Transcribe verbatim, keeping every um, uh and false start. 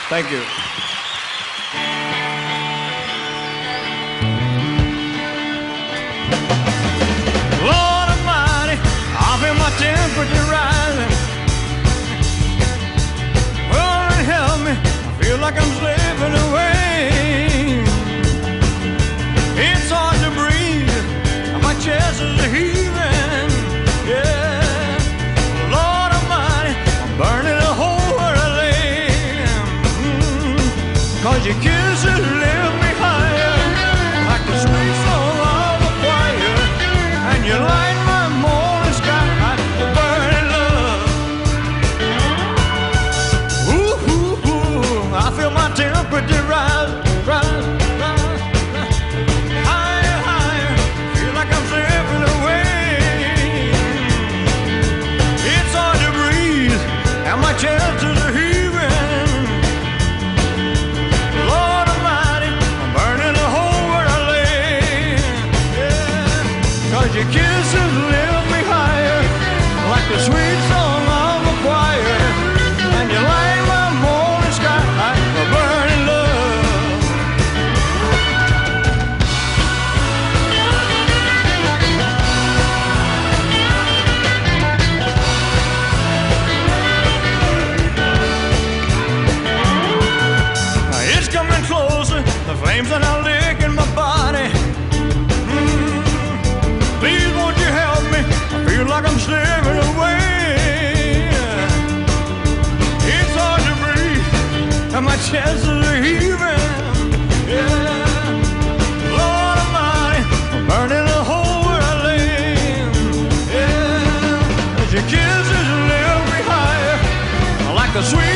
Thank you. Lord Almighty, I feel my temperature rising. Lord, help me, I feel like I'm slipping away. It's hard to breathe, and my chest is heaving. Yeah, Lord Almighty, I'm burning a hole where I lay. Mm-hmm. Cause your kisses lift me higher, like the sweet song of a choir, and you light my morning sky like the burning love. Ooh, ooh, ooh, I feel my temperature rise, rise, rise, rise. Higher, higher, feel like I'm slipping away. It's hard to breathe, and my chest is heaving. Lord Almighty, I'm burning a hole where I lay. Yeah, cause your kisses lift me higher, like the sweet song of a choir, and you light my morning sky like a burning love. Now it's coming closer, the flames that are licking my body. Mm, please won't you help me? I feel like I'm slipping away. It's hard to breathe, and my chest is heaving. Yeah, Lord Almighty, I'm burning a hole where I lay. Yeah, as your kisses lift me higher, like the sweet